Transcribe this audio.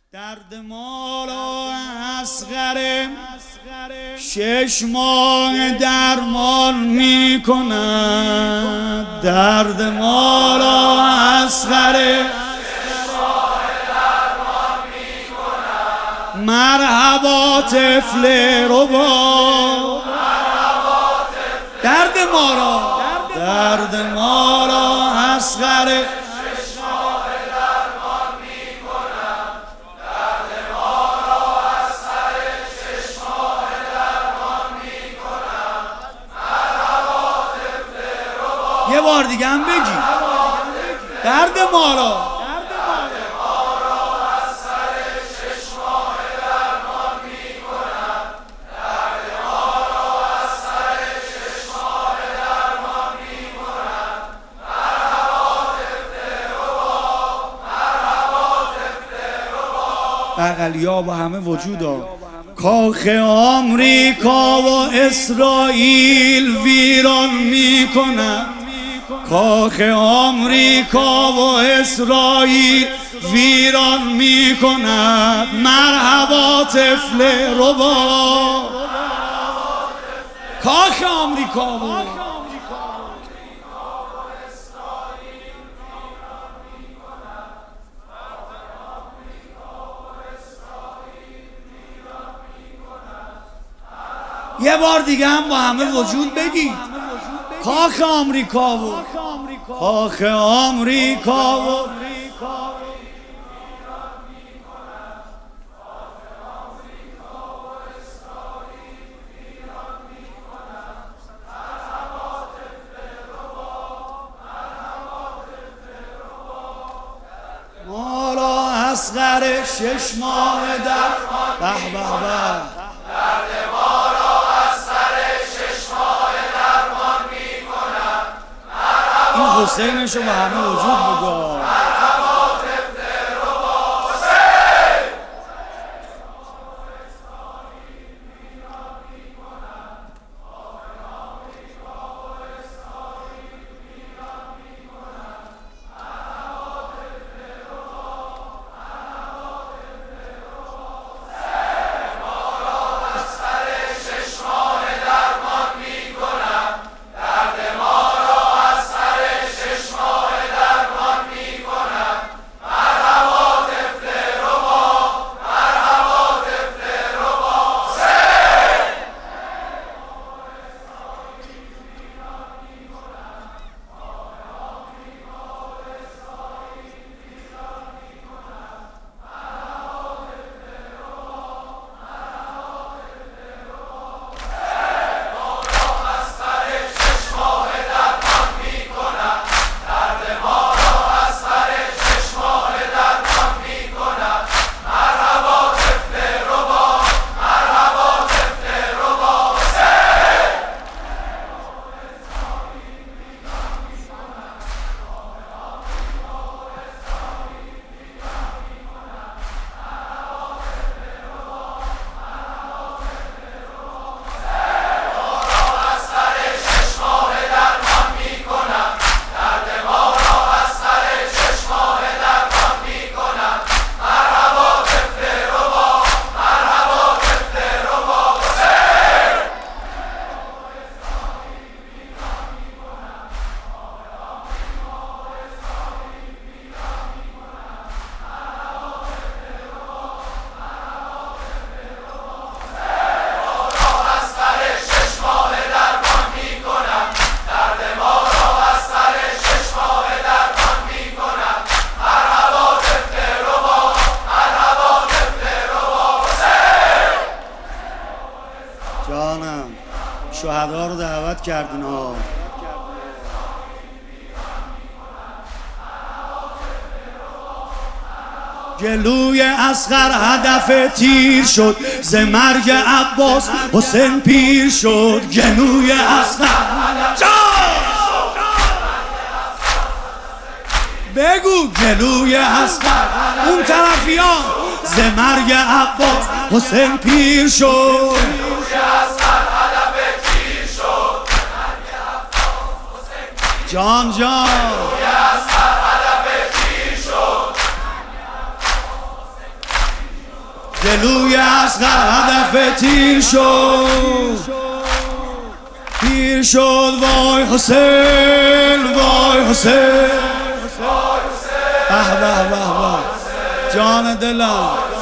درد مولا اصغر 6 ماه درمان می کند. درد مولا اصغر 6 ماه درمان می کند. مرحبا طفل ربا درد مولا اصغر یه بار دیگه هم بگی درد ما را از سر 6 ماه درمان می کند. درد ما را از سر 6 ماه درمان می کند. مرحبا طفل ربا، مرحبا طفل ربا. بغلیا با همه وجودا. کاخ آمریکا و اسرائیل ویران می کند. کاخ آمریکا و اسرائیل ویران می کند. مرحبا طفل ربا. کاخ آمریکا و یه بار دیگه هم با همه وجود بگید کاخ آمریکا و کاخ آمریکا و مولا اصغر 6 ماه در به به به. درد ما را از سر 6 ماه درمان می کند. این حسینشو به همه وجود بگو. مرحبا طفل ربا. حسین جانم شهدا رو دعوت کردین ها. جلوی اصغر هدف تیر شد، ز مرگ عباس حسین پیر شد. جلوی اصغر بگو جلوی اصغر اون طرفیان، ز مرگ عباس حسین پیر شد. جان گلوی اصغر هدف تیر شد وای حسین وای حسین به به به به جان دلم